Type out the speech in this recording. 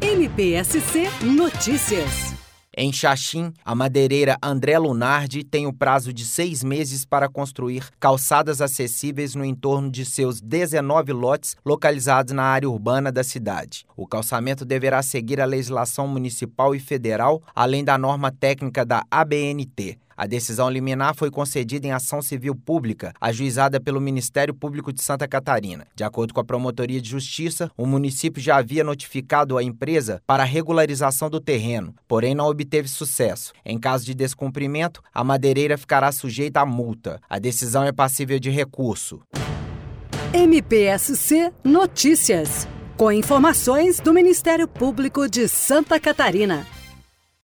MPSC Notícias. Em Xaxim, a madeireira André Lunardi tem o prazo de 6 meses para construir calçadas acessíveis no entorno de seus 19 lotes localizados na área urbana da cidade. O calçamento deverá seguir a legislação municipal e federal, além da norma técnica da ABNT. A decisão liminar foi concedida em ação civil pública, ajuizada pelo Ministério Público de Santa Catarina. De acordo com a Promotoria de Justiça, o município já havia notificado a empresa para a regularização do terreno, porém não obteve sucesso. Em caso de descumprimento, a madeireira ficará sujeita à multa. A decisão é passível de recurso. MPSC Notícias, com informações do Ministério Público de Santa Catarina.